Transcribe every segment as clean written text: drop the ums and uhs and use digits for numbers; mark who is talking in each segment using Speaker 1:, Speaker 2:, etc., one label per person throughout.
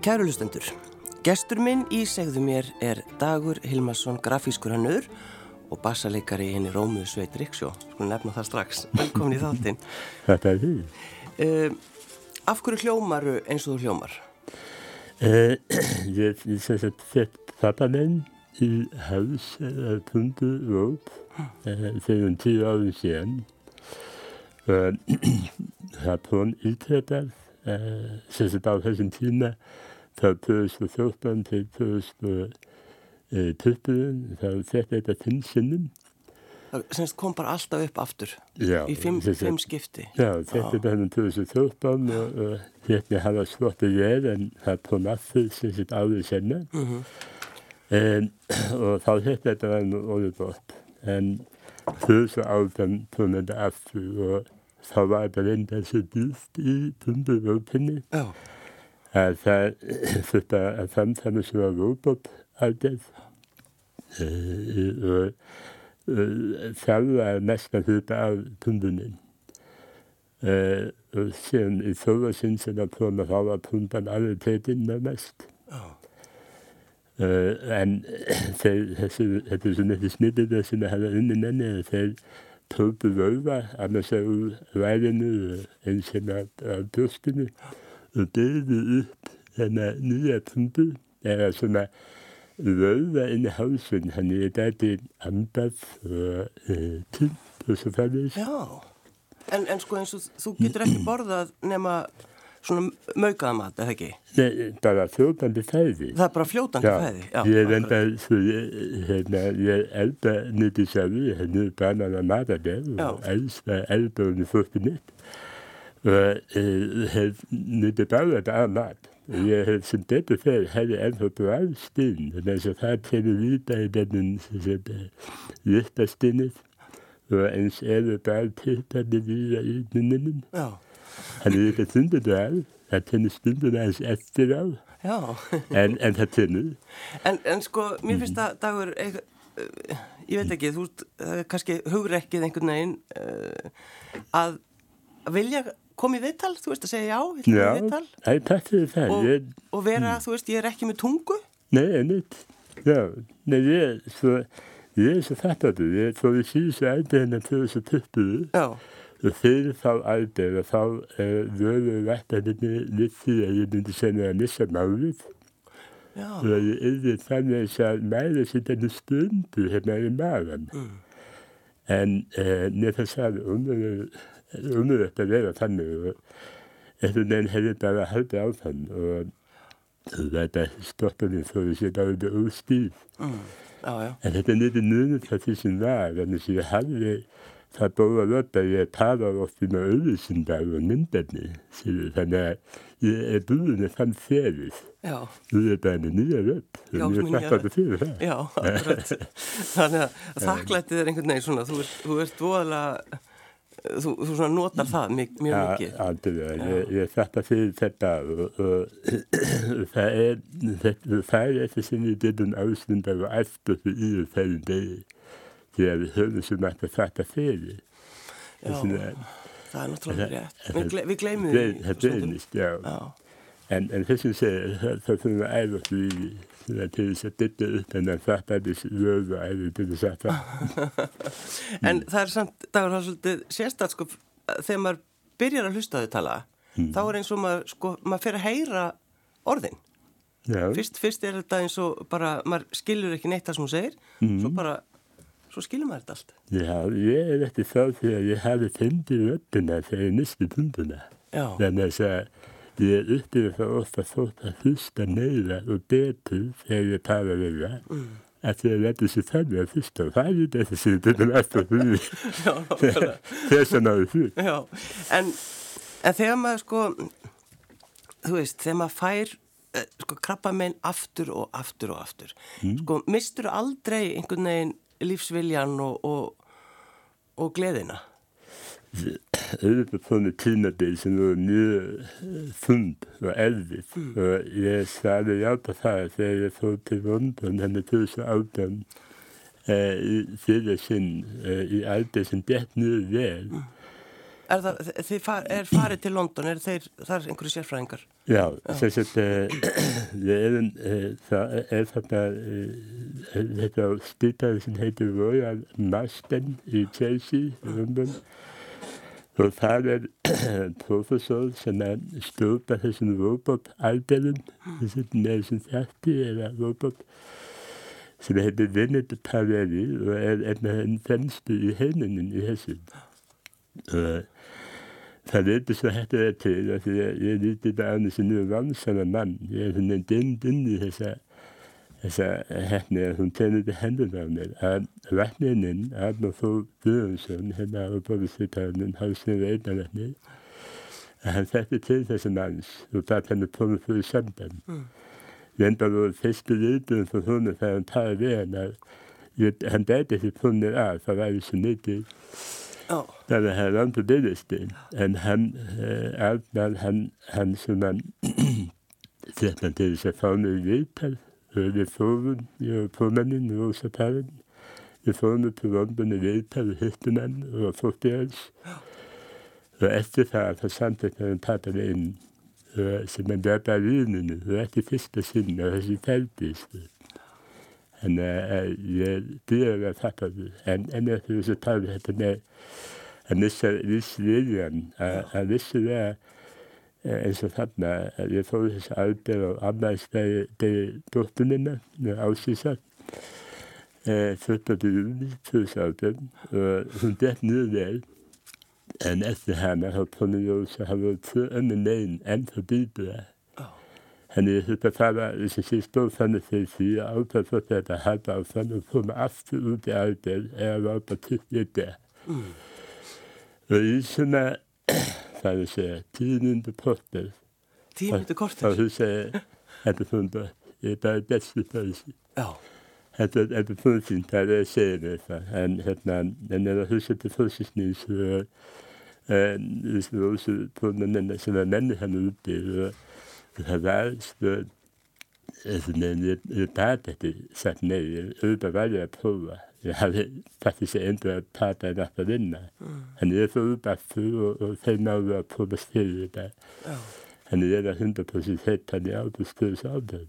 Speaker 1: Kæru hlustendur, gestur minn í Segðu mér Dagur Hilmarsson, grafískur hönnuður og bassaleikari inn í Rómu Sveit Riksjó. Skulum nefna það strax. Velkomin í þáttinn.
Speaker 2: Þetta því.
Speaker 1: Af hverju hljómaru eins og þú hljómar?
Speaker 2: Ég sett pappa minn í hals pundu upp fyrir 10 árum síðan. Har på en ítrekað sett á þessum tíma frá 2014 til 2020 þá sett þetta 5 sinnum.
Speaker 1: Það semst kom bara alltaf upp aftur í 5 skipti.
Speaker 2: Já, þetta þetta 2014 og hérna hafa slottið vel en það kom aftur sett áður senna. Og þá þetta var nú orðið gott. En fyrir áfram kom þetta aftur og þá var þetta reynda svo dýrt í pumpuvöpinni.
Speaker 1: Já.
Speaker 2: Að það þurfti að framkvæma svona robotarbeit. Og það var mestan hluta af pumpunni. Og síðan í þjóðarsinn sem það kom að þá var pumpan alveg tekinn með mest.
Speaker 1: Já.
Speaker 2: En þetta svo mikið smitið sem að hafa unni menni, þeir tóku vöðva annars úr ræðinu eins sem af brjóstinu og byggðu upp þennan nýja pumpu eða svona vöðva inn í hálsinn, þannig að þetta andað og tynt og svo færðis.
Speaker 1: Já, en sko eins og þú getur ekki borðað nema svona maukaða mat, eða ekki?
Speaker 2: Nei, bara fljótandi fæði.
Speaker 1: Það bara fljótandi fæði? Já,
Speaker 2: ég enda, ég elda nýtti sjálf, ég hef nú banana matadel og eldaðunni fyrstu nýtt. Og hef nýtti bara þetta af mat. Ég hef sem betur fyrir hefði ennþá bræðstinn, þannig að það telur vita í þennan vistastinnið og eins bara tittandi víða í munninum.
Speaker 1: Já.
Speaker 2: Þannig að þetta tundur það, það tennir stundum aðeins eftir á.
Speaker 1: Já.
Speaker 2: en það tennur.
Speaker 1: En sko, mér finnst það, Dagur, ég veit ekki, þú veist, kannski hugrekkið einhvern veginn að vilja koma í viðtal, þú veist, að segja já, í viðtal.
Speaker 2: Já, takk fyrir það.
Speaker 1: Og vera, þú veist, ég ekki með tungu.
Speaker 2: Nei, einmitt. Já, nei, ég er svo fattaður. Ég fór í síðustu aldrei 2020. Já. Og fyrir þá aldrei, þá vöru rættarinn litt því að ég myndi senna að missa málið. Já. Og ég yrði þannig að mæla sér þennu stundu hérna í maðan. En mér fannst það umrætt að vera þannig og eftir den hefði bara haldið á þann og þetta stoppaði fyrir sér dálítið úrstíð. En þetta nýtti núna það því sem var, þannig að ég hafði það búið að að ég talar ofti með auðvísindar og myndarni, þannig að ég búið með þann fyrir. Já. Nú bara með nýja rödd, og ég þakka þetta fyrir það.
Speaker 1: Já, akkurat. Þannig að þakklættið einhvern veginn svona, þú ert voðalega, þú svona notar það mjög mikið.
Speaker 2: Já, aldrei, ég þakka fyrir þetta og það eftir sem við byrjum ástundar og eftir í hverjum degi. Þegar við höfum sem að þakka fyrir.
Speaker 1: Já, það er náttúrulega rétt. Við gleymum því.
Speaker 2: Það reynist, já. En þessum segir, það þurfum við æfast við til þess að dytta upp en að þakka þess vöðu æfið til þess að það.
Speaker 1: En það er samt, Dagur, það er svolítið sérstætt, sko, þegar maður byrjar að hlusta á þau tala, þá er eins og maður, sko, maður fer að heyra orðin. Já. Fyrst er þetta eins og bara, maður skilur ekki neitt það sem hún segir, svo skilur maður þetta allt.
Speaker 2: Já, ég eftir þá því að ég hafi fundið röddina þegar ég misti pumpuna. Já. Þannig að ég upplifði það ofta þótt að hlusta meira og betur þegar ég tala við það. Að ég leti sér þannig að hlusta og það er þetta sem þetta er alltaf því. Já, nákvæmlega. Þess að náðu því.
Speaker 1: Já, en þegar maður sko, þú veist, þegar maður fær sko krabbamein aftur og aftur og aftur. Sko, mistur aldrei einhvern veginn lífsviljan og gleðina?
Speaker 2: Auðvitað svona tímabil sem voru mjög þund og erfitt og ég sagði játa það þegar ég fór til London henni 2018 í fyrir sinn í aldrei sem bett mjög vel
Speaker 1: Þið farið til London, þar einhverju sérfræðingar?
Speaker 2: Já, þess að það þarna þetta spítali sem heitir Royal Marsden í Chelsea, í London. Og það professor sem stjórnar þessum robotalderum, þessum 30 eða robot, sem heitir Vinnet Pavelli og einn af þeim fremstu í heiminum í þessu. Það svo þetta til, að ég lítið bara annars en mjög vansanar mann. Ég svona inn í þessa hefni að hún tegði til hendur á mér. Að læknirinn, Arnór Þór Guðjónsson, hérna á borðsvitarinn, hálfsniður einanlæknir, að hann setti til þessi manns og það henni komið fyrir samband. Reyndar voru fyrstu viðbröðum for húnum þegar hann taði við hann að hann gæti ekki funnet af, það var jo så mikið. Der var han langt på det sted. Han som han sett man til seg fagne i Vital, ved foven i påmannen i Rosaparren. Vi fagne på vompen i Vital, hyttemann og fortels. Og etterfærd har samtidig med en pappa inn. Så man der bare vidnene, og etter første siden, og resultatet. Han det var pappa. Han så tar vi dette med han visste viljen. Han visste det en så fattende at jeg får disse arbeid og arbeidsdag de dotterne med avsisset. Født på juni 2018, og hun dette ned vel. En efter henne har funnet så har vært for ømmen enn for Bibelen. Han hypofara, hvis jeg siger stå for det til sige, og på for det, der har bare fundet og få mig aften ud i arbejdet, jeg var på tidligt der. Og i sådan så jeg siger, tiden på kortet.
Speaker 1: Tiden på kortet?
Speaker 2: Og så sagde at det fundet, det bare bedste følelse.
Speaker 1: Ja.
Speaker 2: At det fundet sin, der jeg sagde det, for han havde husket det følelsesnys, så hvis vi også på den anden, så var manden han ude, det har været altså, men jeg bare det sat ned, jeg bare var jeg på, jeg havde faktisk ændret et par dage efter den. Han er for bare og 5 år på bestedet der. Han der henter på sit hæt, han autostøs af det.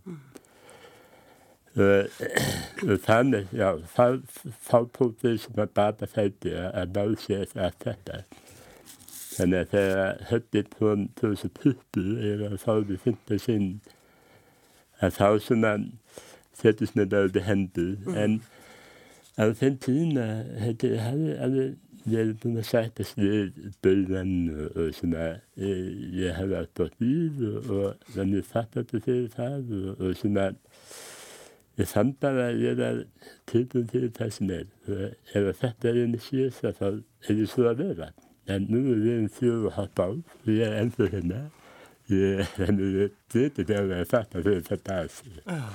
Speaker 2: Han på det, som er bare der fældig, er bagchef af dette. Han hørt lidt på en tøse pytte, eller så vi finder det sin, at han sådan sættes med der behandlet. Og den tiden, det havde jeg blevet sagt, at det bølgen og sådan noget. Jeg har været på liv, og når jeg fatter det til og sådan noget. Jeg fandt bare, at jeg var tilbud til personal. Jeg var fatter energi, så for det så er det. Men nu det en fyr, har bag, jeg anfører hende. Det der var fatter, det fantastisk.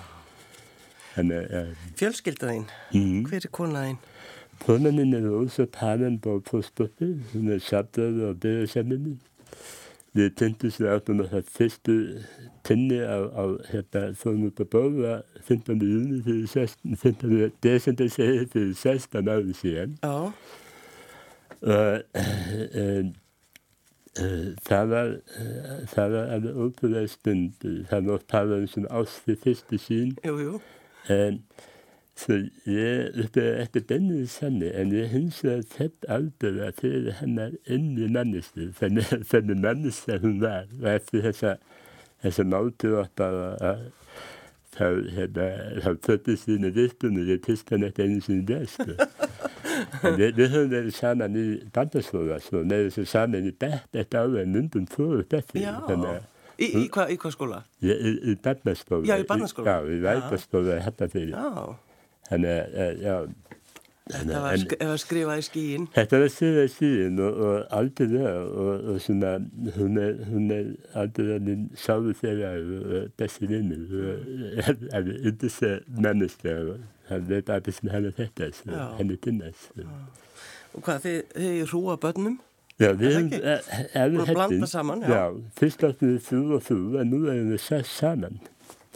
Speaker 1: Fjölskyldan þín, hver kona þín?
Speaker 2: Konan også pannen på spottet, hun chattet og det sammen. Det tænkte sig at når jeg første tænde af her sådan på bordet 15. juni til 16. 15. Det som det sagde til 16 år siden.
Speaker 1: Ja.
Speaker 2: Der var alle oplæsten, han var pannen sådan også det første siden.
Speaker 1: Jo.
Speaker 2: Så efter denne sande, at jeg har tæt alt det der til, han endelig menneske, for den menneske, hun var. Og efter altså måltører, har tøttet sine vistene, jeg tidspunkt efter en sin bedste. Det havde været sammen i Danderslover, så når det så sammen i dag, at der var en mynden på det.
Speaker 1: Ja. I hvað skóla?
Speaker 2: I barnaskóla.
Speaker 1: Já, í barnaskóla.
Speaker 2: Já, í Vætaskóla í Hafnarfirði.
Speaker 1: Já.
Speaker 2: Já.
Speaker 1: Þetta var skrifað í skýin.
Speaker 2: Þetta var skrifað í skýin og aldrei það og svona, hún aldrei það sáðu þegar og besti vinnur og yndislega mennesklega. Hann veit allir sem henni þetta, henni kynnast.
Speaker 1: Og hvað, þið hrúa börnum?
Speaker 2: Ja, vi er
Speaker 1: blanda sammen, ja.
Speaker 2: Ja, først var det 4, og nu vi 6 sammen.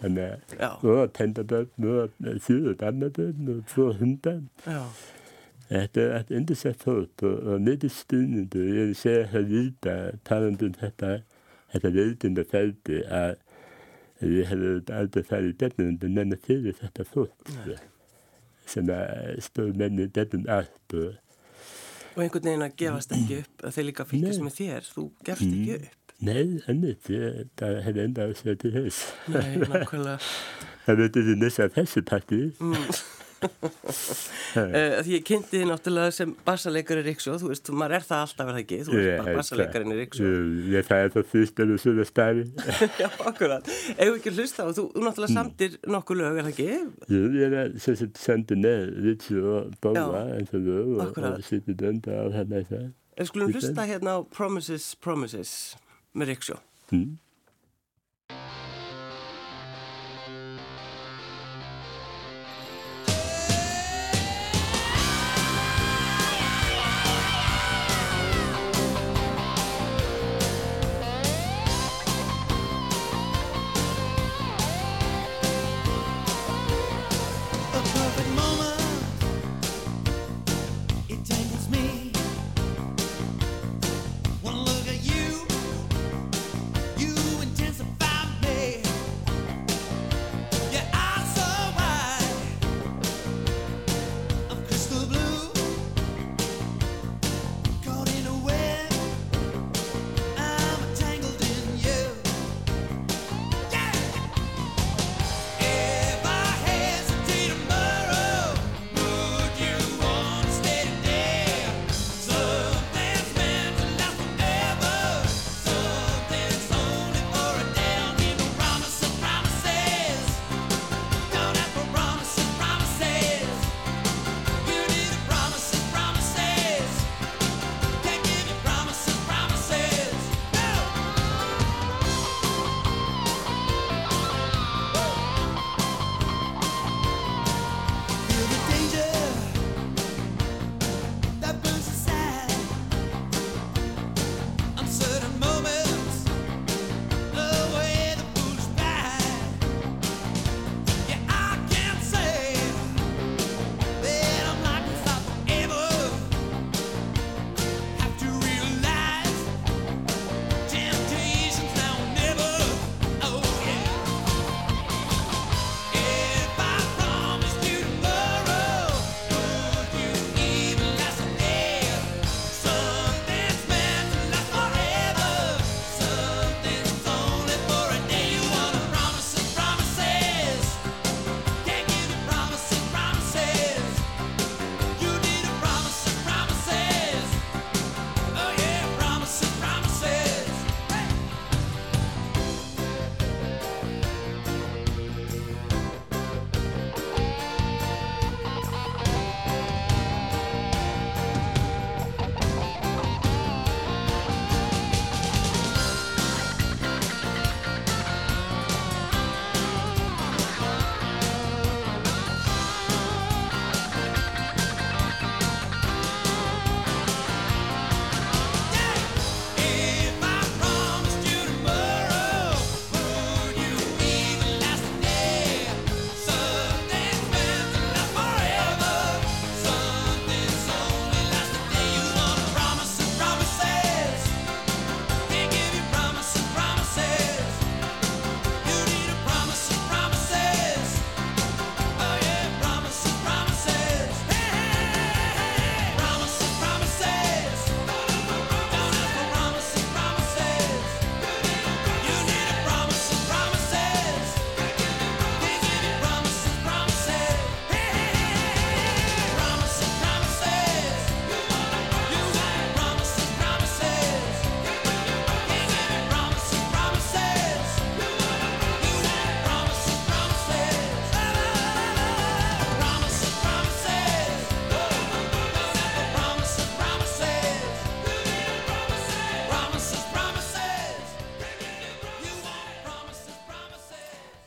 Speaker 2: Og tænder bøtten, og 4 barnebøtten, og 2 hunder.
Speaker 1: Ja.
Speaker 2: Þetta er yndislegt þótt og mikið stuðningur. Ég vil segja það líka, talandi þetta veldindaferdi að ég hefði aldrei farið í gegnum nema fyrir þetta þótt. Sem að stóð menni gegnum allt.
Speaker 1: Og einhvern veginn að gefast ekki upp, að þeir líka fylgjast með þér, þú gefst ekki upp.
Speaker 2: Nei, ennit, það hefði enda á sig til þess.
Speaker 1: Nei, nákvæmlega.
Speaker 2: Það veitur því missa þessu parti.
Speaker 1: Því ég kynnti þið náttúrulega sem bassaleikari Riksjó, þú veist, maður það alltaf það ekki, þú veist bara bassaleikarin í Riksjó.
Speaker 2: Ég það það fyrst og svona stæri.
Speaker 1: Já, akkurat. Ef ekki hlusta á, þú náttúrulega samtir nokkuð lög, það ekki?
Speaker 2: Jú, ég sem sagt sendi með Riksjó og Bóla eins og lög og sittir dönda á hérna það.
Speaker 1: Við skulum hlusta hérna á Promises, Promises með Riksjó.
Speaker 3: You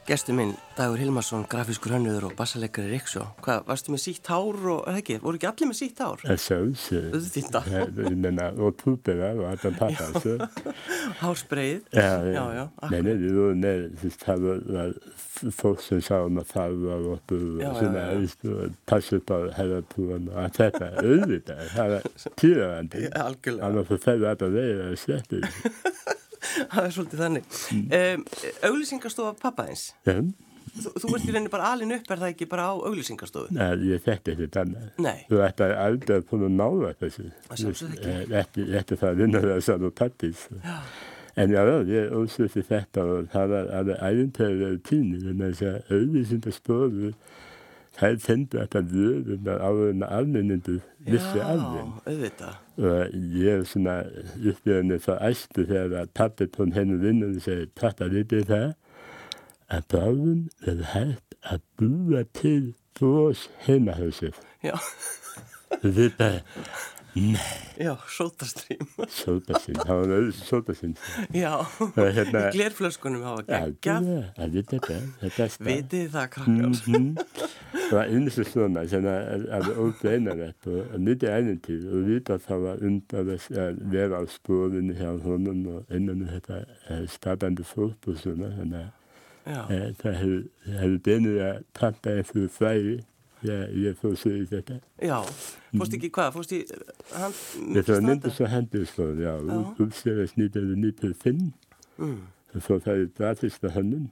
Speaker 1: Gestur minn, Dagur Hilmarsson, grafískur hönnuður og bassaleikari Rixo. Hvað, varstu með sítt hár og, ekki, voru ekki allir með sítt hár?
Speaker 2: Sjálfsög. Ég meina, og túbera og allan pappa, så.
Speaker 1: Hársbreið.
Speaker 2: Ja. Men det var det var folk som sa om att farva och sådär, passa på herraturen och allt detta. Övrigt här tyrande.
Speaker 1: Algjörlega.
Speaker 2: Han har förfärligt att det är slett.
Speaker 1: Það svolítið þannig. Auglýsingastofa pappaðins.
Speaker 2: Já.
Speaker 1: Þú ert í rauninni bara alin upp, það ekki bara á auglýsingastofu?
Speaker 2: Nei, ég þekki ekkert annað.
Speaker 1: Nei.
Speaker 2: Þú ætti aldrei að koma náða þessu.
Speaker 1: Það sjálfsögðu ekki.
Speaker 2: Ekki það að vinna þessar og tattis. Já. En já, ég ósviti þetta og það var ævintýrið tíni, en þess að auglýsingastofu það tendu þetta vöðum áður en almennindur vissi af þeim.
Speaker 1: Já, auðvitað.
Speaker 2: Og ég svona upplifandi það æstu þegar að pappi tók henni vinnur og segi, pappa, vitið það að bráðum hægt að búa til bros heimahúsið.
Speaker 1: Já.
Speaker 2: Við bara, nei.
Speaker 1: Já, sótastrím.
Speaker 2: Sótastrím, það var auðvitað sótastrím.
Speaker 1: Já, í glerflöskunum hafa geggjað.
Speaker 2: Já, þetta er
Speaker 1: vitið það, krakkar.
Speaker 2: Det var endelig sånn at åpennet og litt egentid, og litt at han var under være av sporene her hånden, og enden dette startende folk og sånn. Så jeg begynner å tappe en for feil. Jeg får se dette.
Speaker 1: Ja, fórst ekki hvað? Fórst í...
Speaker 2: Det var nemlig så handelsforhold, ja. Oppseres 1995. Så var det gratis med hånden.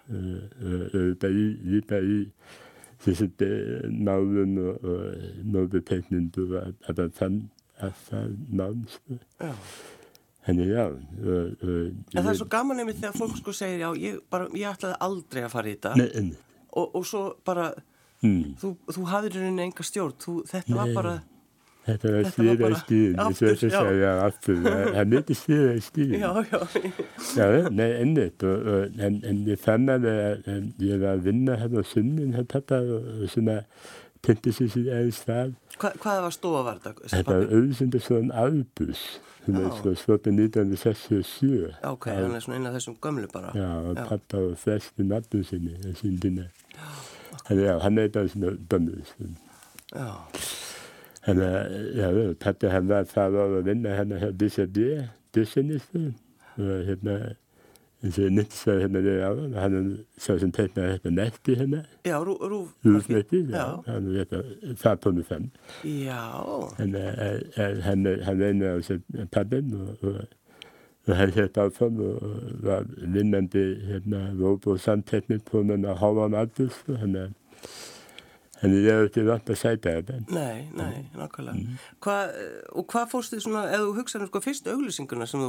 Speaker 2: Bare det navn og nådetekning var at det fann navn.
Speaker 1: Já.
Speaker 2: En já.
Speaker 1: En það svo gaman einmitt þegar fólk sko segir, já, ég ætlaði aldrei að fara í þetta.
Speaker 2: Nei,
Speaker 1: og svo bara, þú hafðir í rauninni enga stjórn, þetta var bara...
Speaker 2: Þetta var stýra í stíðin, þess að segja aftur. Það myndi stýra í stíðin. Já, nei, ennett. En ég fann að ég var að vinna hérna á sunnin, þetta og svona tenti sig í einn stað.
Speaker 1: Hvað var stofa var þetta?
Speaker 2: Þetta var auðvitað svona albus, svona svopið 1967.
Speaker 1: Ok, hann svona inn af þessum gömlu bara.
Speaker 2: Já, og pappa og flesti nafnum sinni, síndina. Hann eitthvað svona bönnus.
Speaker 1: Já.
Speaker 2: Pappa hann var það að vinna hérna hjá Dysenistu og hérna eins og nýttsvæði hérna við á hann sá sem teiknaði þetta netti hérna.
Speaker 1: Já,
Speaker 2: Rúfnetti, já. Hann þetta Fatónu 5.
Speaker 1: Já.
Speaker 2: Hann reynaði á sér pappin og hann hérna áfram og var vinnandi hérna robotsamteknik på hann á háan aldurs og en ég hef ekki vant að sæta þetta.
Speaker 1: Nei, nákvæmlega. Hvað fórstu svona, ef þú hugsaður sko fyrstu auglýsinguna sem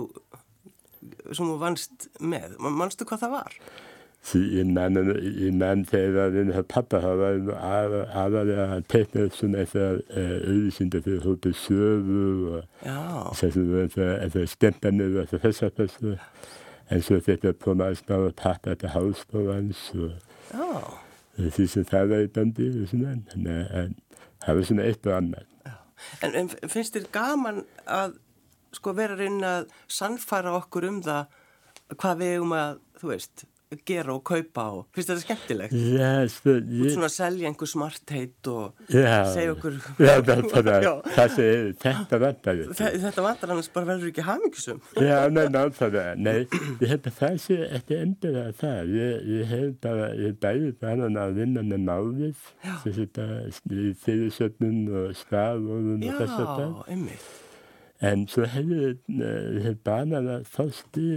Speaker 1: þú vannst með, manstu hvað það var?
Speaker 2: Ég man þegar að pappa hafa aðalega að teikna upp svona eftir auglýsingar fyrir hópið sögu og eftir stempanir og eftir þessar þessu. En svo þetta på mig snart pappa til hálsbórans og því sem það var í bandi og svona, en það var svona eitt og annað.
Speaker 1: En finnst þér gaman að sko vera að reyna að sannfæra okkur það hvað við eigum að, þú veist, gera og kaupa og finnst þetta skemmtilegt?
Speaker 2: Já,
Speaker 1: Út svona að selja einhver smartheit og segja okkur...
Speaker 2: Já, það segir, þetta vantar þetta.
Speaker 1: Þetta vantar annars bara verður ekki hamingjusum.
Speaker 2: Já, náttúrulega. Nei, ég held að það sé ekki endilega það. Ég hef bara, ég bæði bara að vinna með málið, þetta í fyrirsöfnun og stafóðun og þess að það.
Speaker 1: Já, einmitt.
Speaker 2: En svo hefur barnarna fast í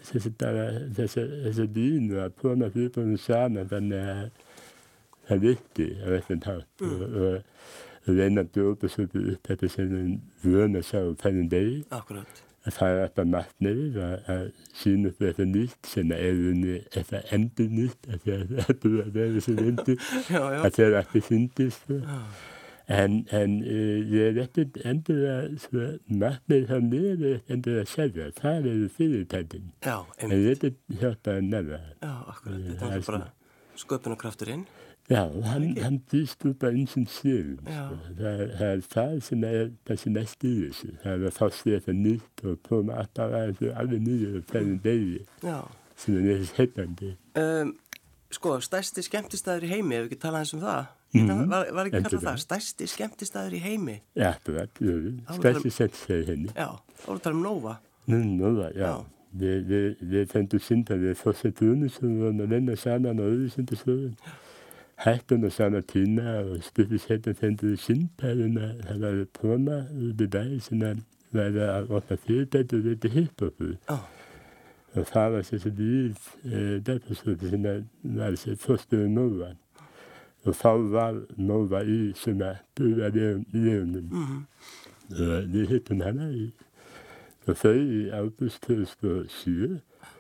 Speaker 2: þessi línu að koma hlutunum saman þannig að það virki á einhvern hátt og reyna að bjóða svolítið upp þetta sem vöna sá hvernig degi.
Speaker 1: Akkurat.
Speaker 2: Það alltaf markmiðið að sína upp þetta nýtt sem þetta endur nýtt að það er þessi vindu að það ekki fyndist. En ég ekki endur að markmið það niður endur að selja. Það fyrirtækin.
Speaker 1: Já,
Speaker 2: einmitt. En ég ekki hjálpa að nefna.
Speaker 1: Já, akkurat. Þetta er bara sköpunarkrafturinn.
Speaker 2: Já, hann býst upp að einsinn síðan. Það er það sem er stýrisi. Það er að fá sér þetta nýtt og koma alltaf alveg nýður og hvernig degi. Já. Sem er heitandi.
Speaker 1: sko, stærsti skemmtistaður í heimi, ef við ekki tala eins það. Var ekki kallað það? Stærsti skemmtistaður í heimi?
Speaker 2: Ja, stærsti skemmtistaður í heimi.
Speaker 1: Já, þá voru það Nova.
Speaker 2: Nova, já. Við fendum synda við Þorsteinn sem við varum að vinna saman á auðvísindastöðum. Hættum á sama tíma og stuttishettum fendum við syndbæðum að það var prona upp í bæ sem var að opna fyrirbæti og þetta hiphopu. Og það var þessi við dæfastöðu sem var þessi Þorsteinn Nova. Og þá var Nova í sem að búa lífunum. Við hittum hana og þau í august 2007.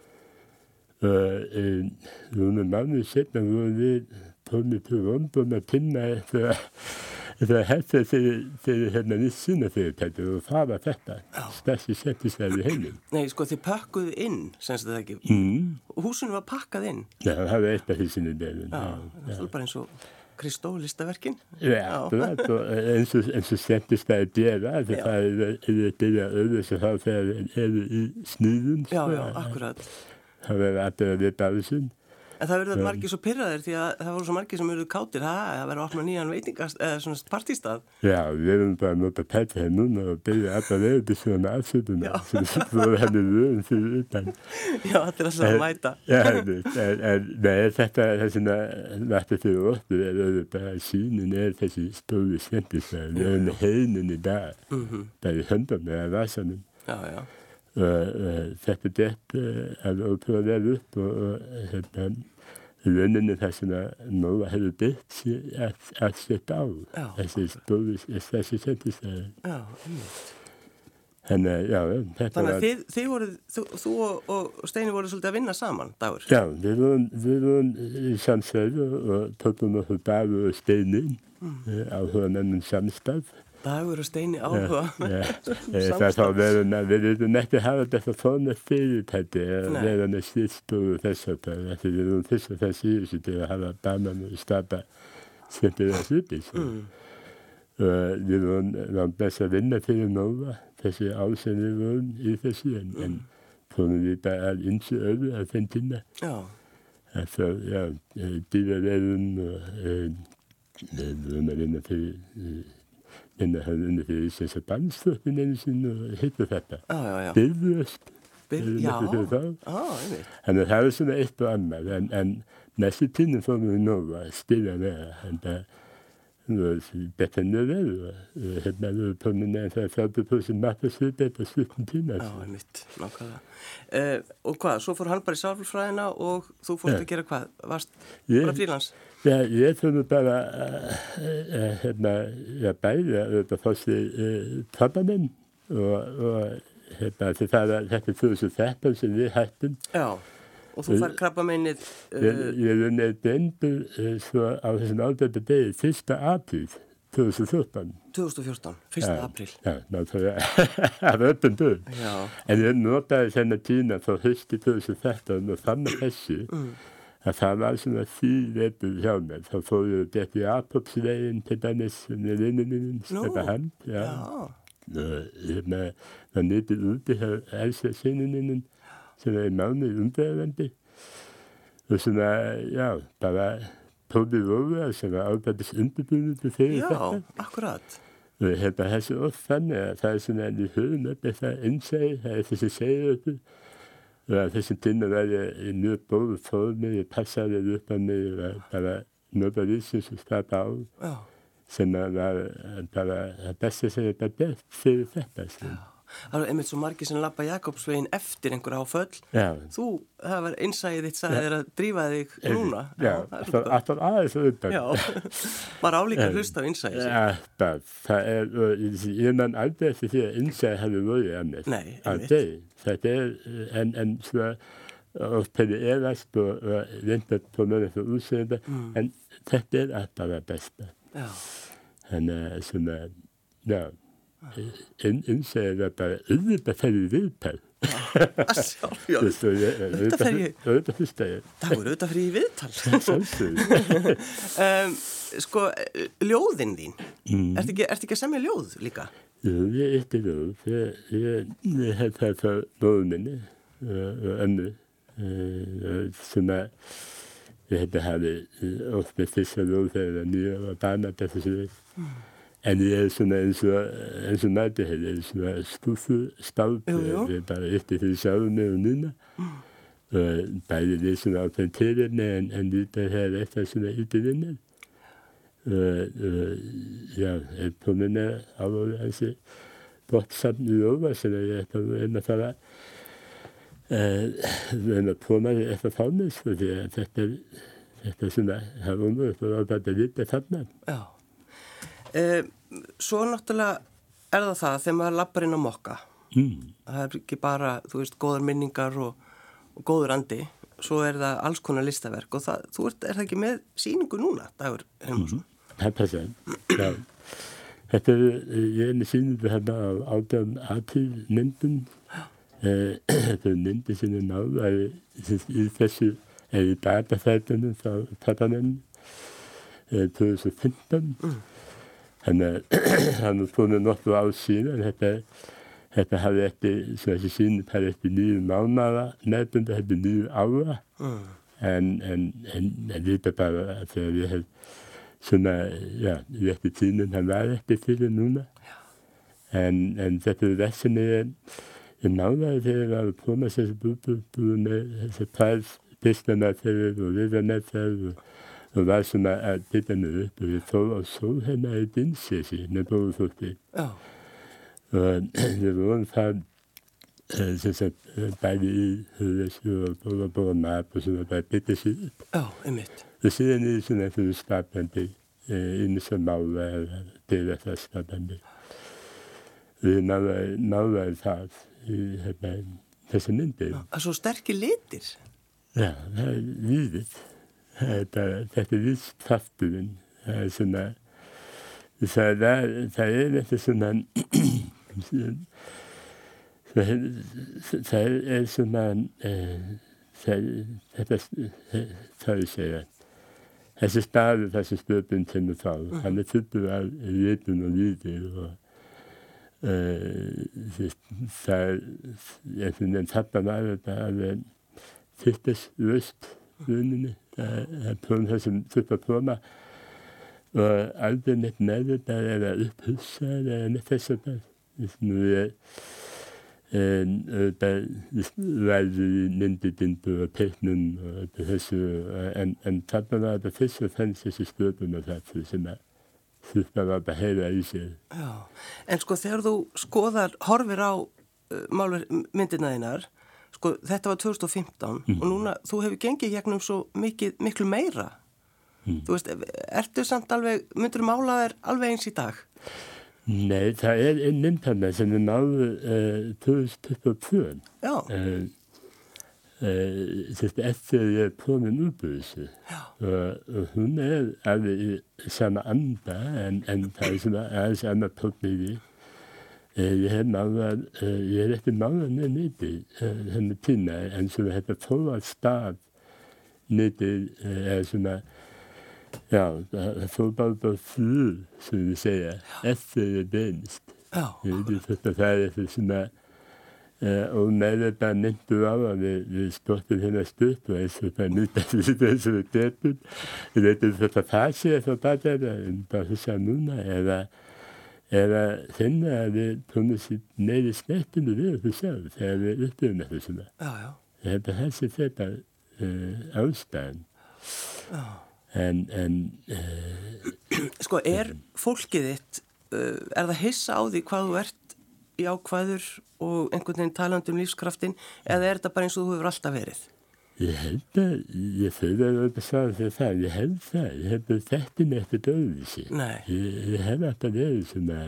Speaker 2: Nogle måneder siden var vi kommet til London og pinne etter hette til hennes syneferietetter, og það var þetta stærsti skemmtistaður í heimi.
Speaker 1: Nei, sko, þið pakkuðu inn, semst þetta ekki? Og húsinu var pakkað inn?
Speaker 2: Já, það var eitt af húsinu beðin.
Speaker 1: Já, það var bara eins og Kristó-listaverkin?
Speaker 2: Ja, eins og skemmtistaður gera, það byrja öðru sem það er í sníðum.
Speaker 1: Já, akkurat.
Speaker 2: Það verður allir að vita af þessum.
Speaker 1: En það verður margir svo pirraðir því að það voru svo margir sem verður kátir. Það verður að opna nýjan veitingast eða svona partistað. Já,
Speaker 2: við erum bara að nota pæti hér núna og byrja allar leiði svona afsönduna sem voru henni vöðum fyrir utan.
Speaker 1: Já, þetta er alltaf að mæta.
Speaker 2: Já, nei, þetta er svona nættu fyrir okkur er bara sínin þessi stóri skemmtistaður. Við erum heinin í dag. Það er höndum með að vasanum.
Speaker 1: Já.
Speaker 2: Þetta dett að prøve að være upp og lønnene der som Nova havde bedt at sætte af. Altså stærste kjentestader. Þannig
Speaker 1: að þú og Steini voru svolítið að vinna saman, Dagur?
Speaker 2: Já, við vorum í samsæðu og tókum okkur Dagur og Steini áhuga nefnum samstað.
Speaker 1: Dagur og Steini áhuga.
Speaker 2: Það þá við erum ekki hafa þetta svona fyrirtæti að vera með styrstu og þess að það. Við erum fyrst og þess í til að hafa banan og stapa skemmtilega hluti. Við vorum best að vinna fyrir Nova þessi ásinn við vorum í þessu en komum við bara að ynsi öðu að þenn tíma. Altså, dýraverðum og við vorum að vinna fyrir en það hafði undir fyrir þess að bandstöppin einu sinni og hittu þetta. Byrðust.
Speaker 1: Já,
Speaker 2: einmitt. Þannig að það var svona eitt og annað en næstu tíminn fórum við Nova að spila með það. Þetta nødvendig. Hérna við komum með það 30% matasvipið på slutten tíma.
Speaker 1: Já, einmitt, nákvæmlega. Og hvað, svo fór hann bara í sálfræðina og þú fórst að gera hvað? Varst bara frílans?
Speaker 2: Ja, ég fór bara bæði að fá sér krabbaminn og þetta er 2013 sem við hættum. Já.
Speaker 1: Og þú fær krabbaminnið...
Speaker 2: Ég vunnið bendur svo á þessum ábyrgðu degi 1. apríl 2014.
Speaker 1: 2014, 1. apríl.
Speaker 2: Já, náttúrulega af öppum dög. En ég notaði þennan tíma frá hösti 2013 og fann að þessu að það var svona 4 vetur hjá mér. Þá fór ég þetta í Apopsveginn til dæmis með vinnunum, stæða hand. Það nýttið úti hjá elsa sinninum sem er mánuð umbæðandi og svona, bara tóðið over sem var ábæðis undirbúið fyrir þetta.
Speaker 1: Já, akkurat.
Speaker 2: Og þetta er svo oft þannig að það er svona í höfum upp þetta innsæði, það er þessi segið uppi og þessum tíma var ég í mjög bóðu formi, ég passaði upp á mig og bara nota lífsins og starta á sem var bara það besta sem ég bara gert fyrir þetta.
Speaker 1: Það var einmitt svo margir sem labba Jakobsveginn eftir einhver áföll. Það var innsæðið þitt sagði þér að drífa þig núna.
Speaker 2: Alltaf aðeins auðvitað.
Speaker 1: Bara álíka hlust á innsæðið.
Speaker 2: Það ég man aldrei eftir því að innsæðið hefði verið annars.
Speaker 1: Nei, einmitt.
Speaker 2: Þetta en svo ofpæði eðast og reyndað på mjög fyrir útsegða, en þetta alltaf það besta. Þannig að svona, innsæðið var bara auðvitað fyrir viðtal. Auðvitað fyrst að ég.
Speaker 1: Það voru auðvitað fyrir viðtal. Sko, ljóðin þín, ertu ekki að semja ljóð líka?
Speaker 2: Jú, ég ekki ljóð. Ég hef það frá móður minni og önnu. Svona, Þetta hafi oft með Þýskaland þegar nýja var barnabæð þessu. En ég svona eins og nætti hefði svona stúfustátt, við bara eftir því sjálfum og núna. Bæði við svona á þeim tilefni en líka hér eftir svona yttervinner. Ja, tónin alveg þessi bortsamt í over, så jeg er for det. Men på meg etter fannes, for dette som jeg har undret, for at det er litt fannet.
Speaker 1: Já. Svo náttúrulega það þegar maður lappar inn á mokka. Það ekki bara, þú veist, góðar minningar og góður andi. Svo það alls konar listaverk og þú það ekki með sýningu núna, Dagur Hilmarsson?
Speaker 2: Það passar, já. Þetta ég með sýningu hérna á 18 myndum. Þetta myndi sem náðu í þessu, í datafætunum frá pappanum 2015. Han funnet nokkuð ár síðan, þetta hafði eftir, svo þessi sýning hafði eftir 9 mánaða, nefnum þetta 9 ára, en líka bara þegar ég hef svona, ja, eftir tíminn hann var eftir fyrir núna, en þetta versinni ég náði þegar ég var på með þessi búið með þessi pælspistarnætferð og viðarnætferð og var svona að bytta mig upp og ég fór og så henne i Dindsesi med bådfugtig.
Speaker 1: Ja.
Speaker 2: Og det var en så bare i Hødesjø og på map og sådan bare bytte sig ut.
Speaker 1: Ja, mitt.
Speaker 2: Og siden i sådan at du starter det inde som Maura eller det der først starter det. Maura er fart i þessi myndir.
Speaker 1: Svo sterkir litir?
Speaker 2: Ja, það lífið. Þetta víst krafturinn. Svona, það þetta svona, það svona, þetta ég segja. Þessi staður, þessi stöpun kemur frá. Hann fuldur af litum og lífi og það svona tappa var þetta alveg fyrstes röst runninni. På þessum þurfa på mig. Og aldrei neitt með þetta eða upphussa eða neitt þess að það. Nú ræði myndidindu og teiknum og þessu, en þarna var þetta fyrst og fremst þessi stöpun og það sem að þurfa var að heyra í sig.
Speaker 1: Já, en sko þegar þú horfir á myndina þínar, sko, þetta var 2015 og núna, þú hefur gengið gegnum svo miklu meira. Þú veist, ertu samt alveg, myndirðu mála þér alveg eins í dag?
Speaker 2: Nei, það ein mynd hana sem náðu 2022.
Speaker 1: Já.
Speaker 2: Eftir ég komin upp í þessu. Og hún alveg í sama anda, en það svona aðeins annað tókn í því. Ég ekki náða nýtti henni tína, en svona þetta fór að stað nýtti svona, já, það fór bara flug, som vi segja, eftir ég beinist.
Speaker 1: Já.
Speaker 2: Það þetta svona, og með þetta nýttu á að við spurtum hérna stutt og eins og það nýtt að við eins og við betum. Ég veit þetta fasi eftir bara en bara þess að núna eða finna að við komum sér neyri snettinu við okkur sjálf þegar við upplifum þetta svona.
Speaker 1: Já, já.
Speaker 2: Þetta þessi þetta ástæðan.
Speaker 1: Já.
Speaker 2: En
Speaker 1: sko, fólkið þitt, það hissa á því hvað þú ert jákvæður og einhvern veginn talandi lífskraftin, eða þetta bara eins og þú hefur alltaf verið?
Speaker 2: Ég held að, ég þauði að þetta sagði fyrir það, ég held að þetta eftir döðvísi.
Speaker 1: Nei.
Speaker 2: Ég held alltaf verið svona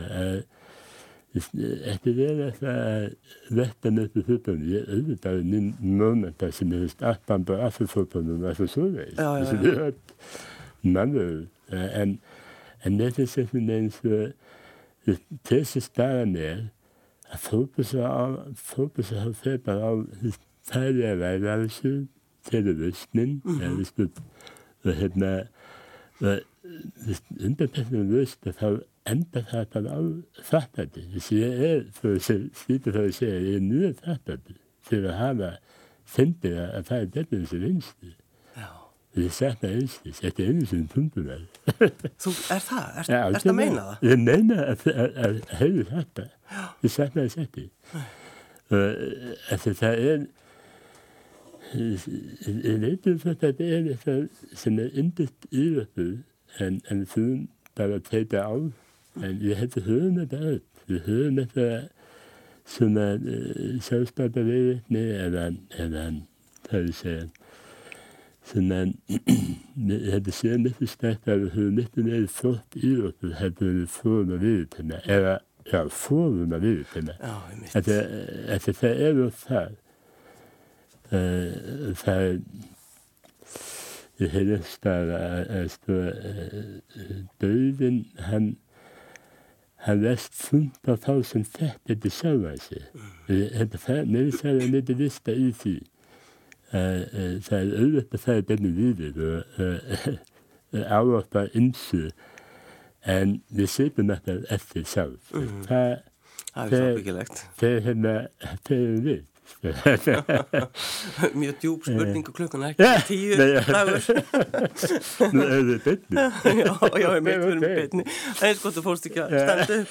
Speaker 2: ekki verið að vetta með upp í fótbolni. Ég auðvitaði minn mómenta sem ég veist aftan bara af fótbolnum var svo svoleiðis.
Speaker 1: Já.
Speaker 2: Þessi ég var mannur. En þetta sem eins og þessi staðan að fótbolsa hafa þeir bara á færði að væri af þessu til vöstnin, og hérna, undanteknum vöst, þá enda það bara á þattandi. Þess að slítur það að segja, ég mjög þattandi til að hafa fyndið að það betur þessi vinstu.
Speaker 1: Já.
Speaker 2: Ég sakna einskis, ekki einu sinni tundumæri.
Speaker 1: Þú, það? Ertu að meina það?
Speaker 2: Ég meina að heiðu þetta. Ég sakna þess ekki. Það ég veit þetta eitthvað sem yndist íðrættur en þú bara teita á. En ég hefði höfum þetta öll. Við höfum þetta svona sjálfsbæðarviðni eða það ég segja. Svona ég hefði séð miklu sterkt að við höfum miklu meiri þótt íþróttir hefði við fórum að viðurkenna eða fórum að viðurkenna. Það það. Það ég hefði einstað að dauðinn hann lest funda þá sem þetta sjálfa sig. Mér sagði að mér vista í því. Það auðvitað að það benni lífið og ávarpa ymsu en við sýpum þetta eftir sjálf.
Speaker 1: Það er svo byggilegt.
Speaker 2: Það við.
Speaker 1: Mjög djúp spurningu klukkan ekki 10 dagur.
Speaker 2: Nú við beinni.
Speaker 1: Já, við erum beinni. Það er gott að fórst ekki að standa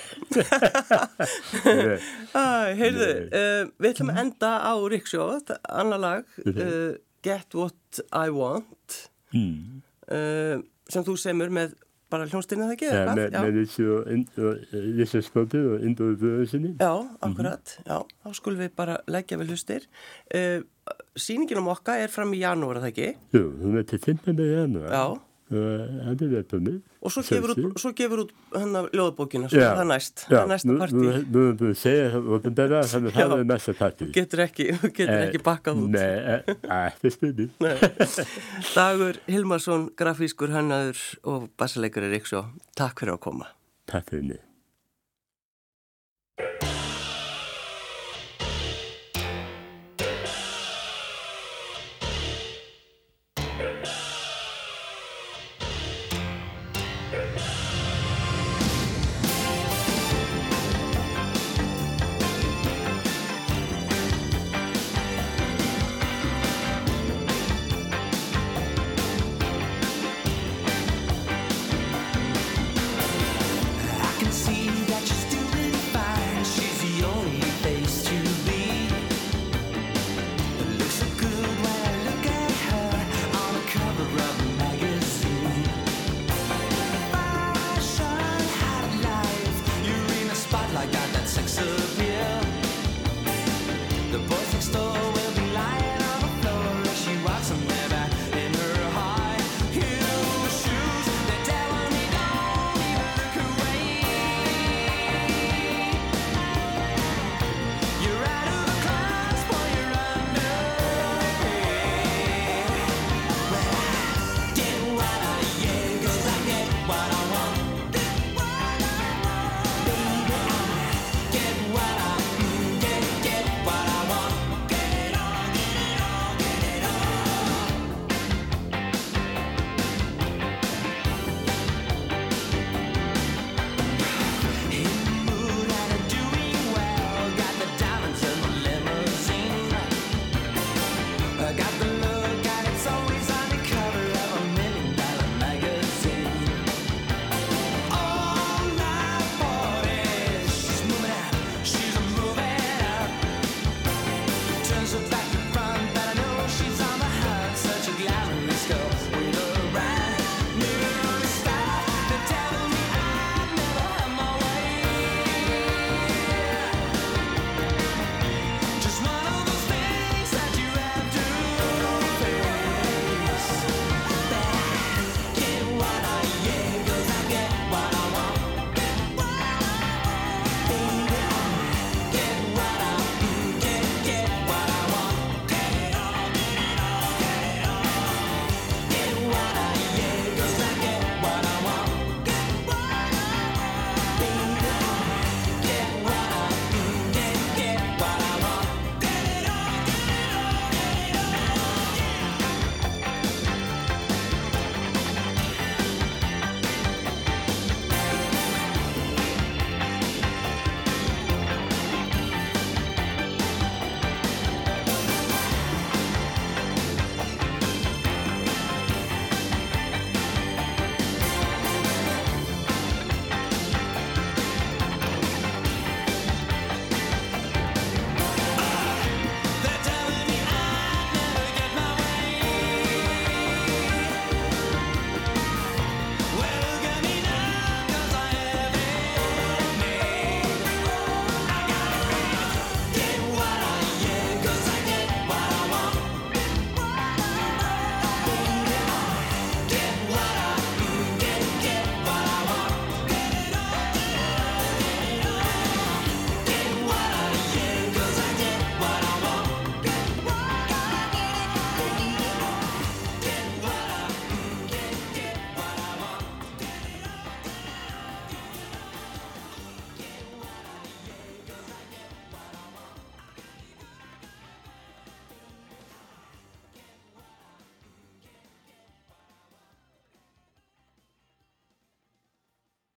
Speaker 1: upp. Heyrðu, við ætlum að enda á Riksjó, annar lag, Get What I Want, sem þú semur með bara hljónstinni það ekki?
Speaker 2: Með þessu skótið og Indóðu Böðusinni.
Speaker 1: Já, akkurat. Já, þá skulum við bara leggja við hlustir. Sýningin á Mokka er fram í janúar, það ekki?
Speaker 2: Jú, hún er til 15. janúar.
Speaker 1: Já.
Speaker 2: Það er velkomið.
Speaker 1: Og svo gefur út ljóðabókina, svo það næst. Það er næsta partí.
Speaker 2: Nú erum við að segja opinberlega, þannig að það er næsta partí.
Speaker 1: Þú getur ekki bakkað út.
Speaker 2: Nei, ekki spurning.
Speaker 1: Dagur Hilmarsson, grafískur hannaður og bassaleikari Riksjó. Takk fyrir að koma.
Speaker 2: Takk fyrir mig.